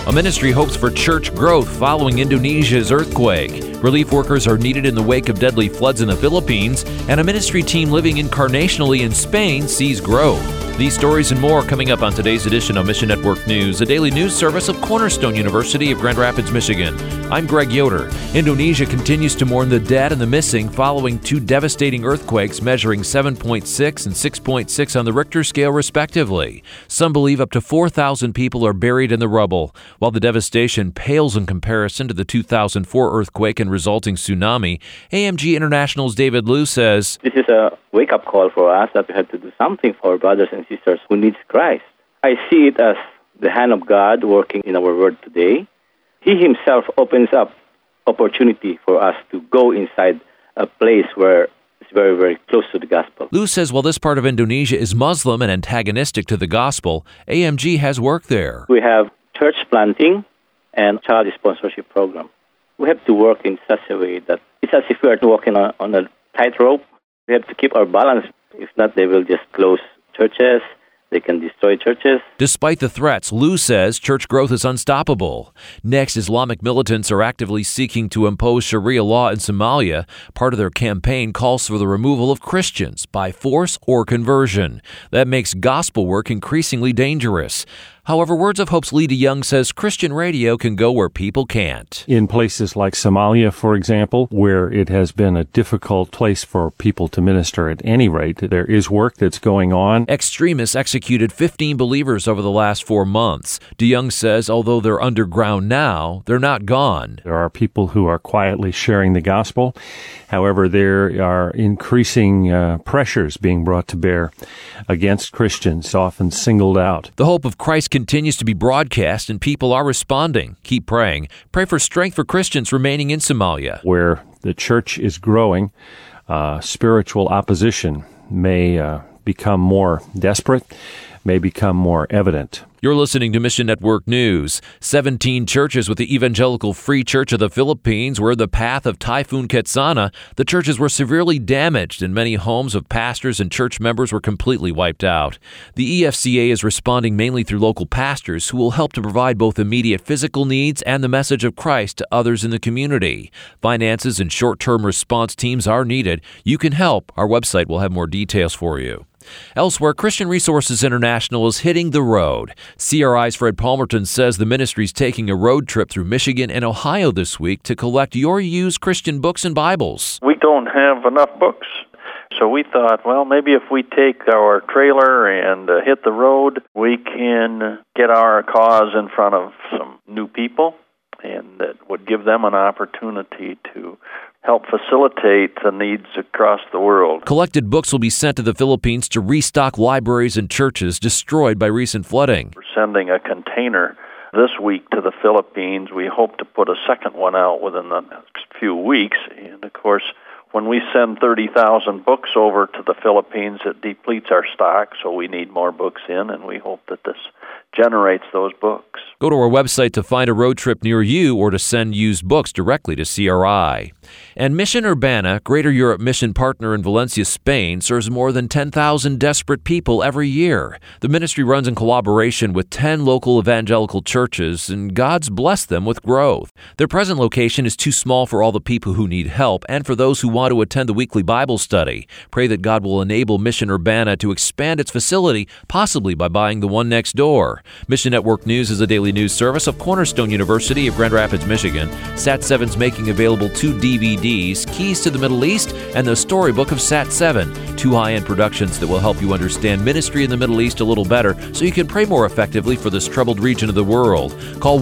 A ministry hopes for church growth following Indonesia's earthquake. Relief workers are needed in the wake of deadly floods in the Philippines, and a ministry team living incarnationally in Spain sees growth. These stories and more coming up on today's edition of Mission Network News, a daily news service of Cornerstone University of Grand Rapids, Michigan. I'm Greg Yoder. Indonesia continues to mourn the dead and the missing following two devastating earthquakes measuring 7.6 and 6.6 on the Richter scale, respectively. Some believe up to 4,000 people are buried in the rubble. While the devastation pales in comparison to the 2004 earthquake and resulting tsunami, AMG International's David Liu says, "This is a wake-up call for us that we have to do something for our brothers and sisters who need Christ. I see it as the hand of God working in our world today. He himself opens up opportunity for us to go inside a place where it's very, very close to the gospel." Liu says while this part of Indonesia is Muslim and antagonistic to the gospel, AMG has work there. We have church planting and child sponsorship program. We have to work in such a way that it's as if we are walking on a tightrope. We have to keep our balance. If not, they will just close churches. They can destroy churches. Despite the threats, Liu says church growth is unstoppable. Next, Islamic militants are actively seeking to impose Sharia law in Somalia. Part of their campaign calls for the removal of Christians by force or conversion. That makes gospel work increasingly dangerous. However, Words of Hope's Lee DeYoung says Christian radio can go where people can't. In places like Somalia, for example, where it has been a difficult place for people to minister at any rate, there is work that's going on. Extremists executed 15 believers over the last 4 months. DeYoung says although they're underground now, they're not gone. There are people who are quietly sharing the gospel. However, there are increasing pressures being brought to bear against Christians, often singled out. The hope of Christ continues to be broadcast and people are responding. Keep praying. Pray for strength for Christians remaining in Somalia. Where the church is growing, spiritual opposition may become more desperate, may become more evident. You're listening to Mission Network News. 17 churches with the Evangelical Free Church of the Philippines were in the path of Typhoon Ketsana. The churches were severely damaged and many homes of pastors and church members were completely wiped out. The EFCA is responding mainly through local pastors who will help to provide both immediate physical needs and the message of Christ to others in the community. Finances and short-term response teams are needed. You can help. Our website will have more details for you. Elsewhere, Christian Resources International is hitting the road. CRI's Fred Palmerton says the ministry is taking a road trip through Michigan and Ohio this week to collect your used Christian books and Bibles. We don't have enough books, so we thought, well, maybe if we take our trailer and hit the road, we can get our cause in front of some new people, and that would give them an opportunity to help facilitate the needs across the world. Collected books will be sent to the Philippines to restock libraries and churches destroyed by recent flooding. We're sending a container this week to the Philippines. We hope to put a second one out within the next few weeks. And, of course, when we send 30,000 books over to the Philippines, it depletes our stock, so we need more books in, and we hope that this generates those books. Go to our website to find a road trip near you or to send used books directly to CRI. And Mission Urbana, Greater Europe mission partner in Valencia, Spain, serves more than 10,000 desperate people every year. The ministry runs in collaboration with 10 local evangelical churches, and God's blessed them with growth. Their present location is too small for all the people who need help and for those who want to attend the weekly Bible study. Pray that God will enable Mission Urbana to expand its facility, possibly by buying the one next door. Mission Network News is a daily news service of Cornerstone University of Grand Rapids, Michigan. Sat7's making available 2 DVDs, Keys to the Middle East and the Storybook of Sat7, 2 high-end productions that will help you understand ministry in the Middle East a little better so you can pray more effectively for this troubled region of the world. Call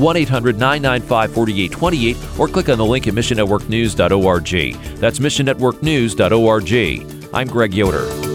1-800-995-4828 or click on the link at missionnetworknews.org. That's missionnetworknews.org. I'm Greg Yoder.